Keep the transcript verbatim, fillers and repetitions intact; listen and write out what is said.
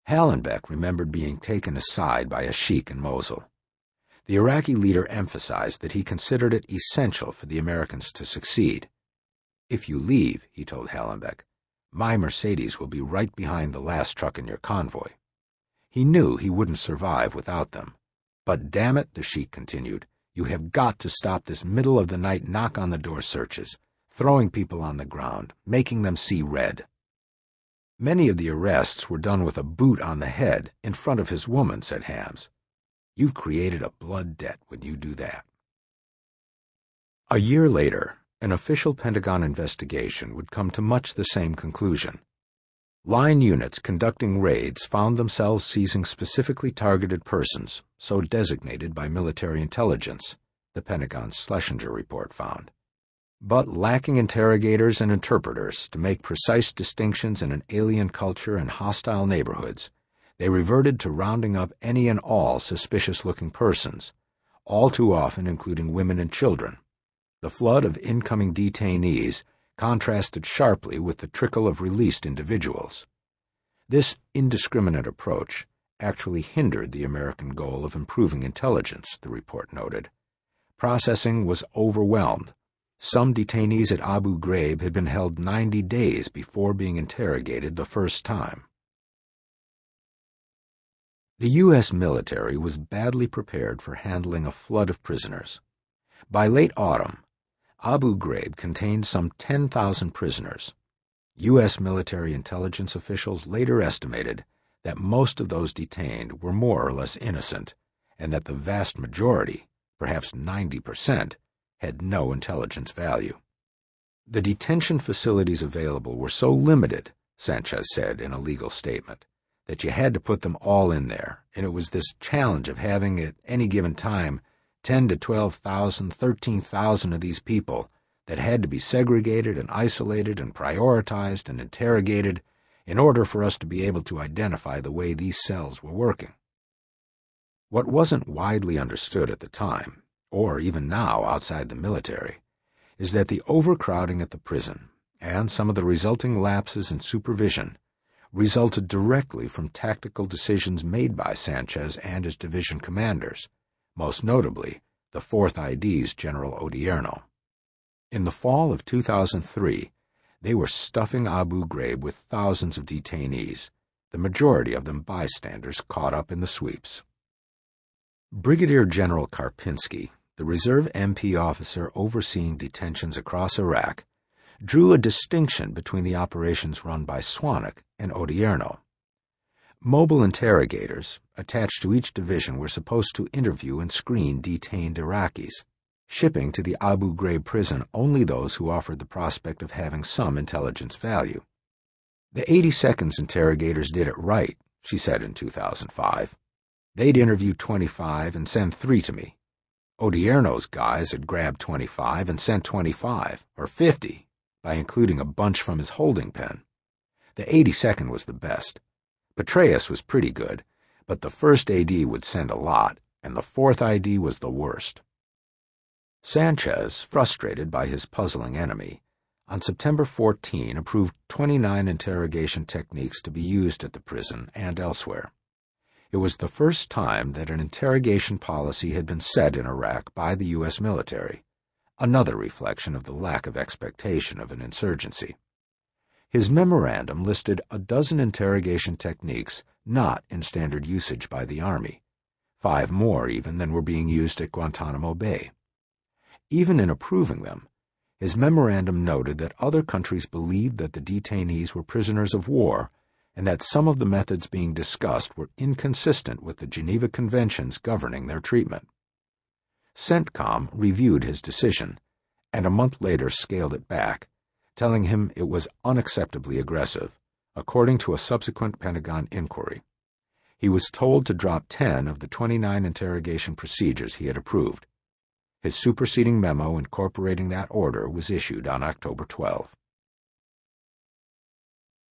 Hallenbeck remembered being taken aside by a sheik in Mosul. The Iraqi leader emphasized that he considered it essential for the Americans to succeed. "If you leave," he told Hallenbeck, "my Mercedes will be right behind the last truck in your convoy." He knew he wouldn't survive without them. "But damn it," the sheik continued, "you have got to stop this middle-of-the-night knock-on-the-door searches, throwing people on the ground, making them see red." "Many of the arrests were done with a boot on the head in front of his woman," said Hams. "You've created a blood debt when you do that." A year later, an official Pentagon investigation would come to much the same conclusion. Line units conducting raids found themselves seizing specifically targeted persons, so designated by military intelligence, the Pentagon's Schlesinger report found. But lacking interrogators and interpreters to make precise distinctions in an alien culture and hostile neighborhoods, they reverted to rounding up any and all suspicious-looking persons, all too often including women and children. The flood of incoming detainees contrasted sharply with the trickle of released individuals. This indiscriminate approach actually hindered the American goal of improving intelligence, the report noted. Processing was overwhelmed. Some detainees at Abu Ghraib had been held ninety days before being interrogated the first time. The U S military was badly prepared for handling a flood of prisoners. By late autumn, Abu Ghraib contained some ten thousand prisoners. U S military intelligence officials later estimated that most of those detained were more or less innocent, and that the vast majority, perhaps ninety percent, had no intelligence value. "The detention facilities available were so limited," Sanchez said in a legal statement, "that you had to put them all in there, and it was this challenge of having at any given time ten to twelve thousand, thirteen thousand of these people that had to be segregated and isolated and prioritized and interrogated in order for us to be able to identify the way these cells were working." What wasn't widely understood at the time, or even now outside the military, is that the overcrowding at the prison and some of the resulting lapses in supervision resulted directly from tactical decisions made by Sanchez and his division commanders, most notably the fourth I D's General Odierno. In the fall of two thousand three, they were stuffing Abu Ghraib with thousands of detainees, the majority of them bystanders caught up in the sweeps. Brigadier General Karpinski, the reserve M P officer overseeing detentions across Iraq, drew a distinction between the operations run by Swanwick and Odierno. Mobile interrogators attached to each division were supposed to interview and screen detained Iraqis, shipping to the Abu Ghraib prison only those who offered the prospect of having some intelligence value. "The eighty-second's interrogators did it right," she said in two thousand five. "They'd interview twenty-five and send three to me. Odierno's guys had grabbed twenty-five and sent twenty-five, or fifty, by including a bunch from his holding pen. The eighty-second was the best. Petraeus was pretty good, but the first A D would send a lot, and the fourth I D was the worst." Sanchez, frustrated by his puzzling enemy, on September fourteenth approved twenty-nine interrogation techniques to be used at the prison and elsewhere. It was the first time that an interrogation policy had been set in Iraq by the U S military, another reflection of the lack of expectation of an insurgency. His memorandum listed a dozen interrogation techniques not in standard usage by the Army, five more even than were being used at Guantanamo Bay. Even in approving them, his memorandum noted that other countries believed that the detainees were prisoners of war and that some of the methods being discussed were inconsistent with the Geneva Conventions governing their treatment. CENTCOM reviewed his decision and a month later scaled it back, telling him it was unacceptably aggressive, according to a subsequent Pentagon inquiry. He was told to drop ten of the twenty-nine interrogation procedures he had approved. His superseding memo incorporating that order was issued on October twelfth.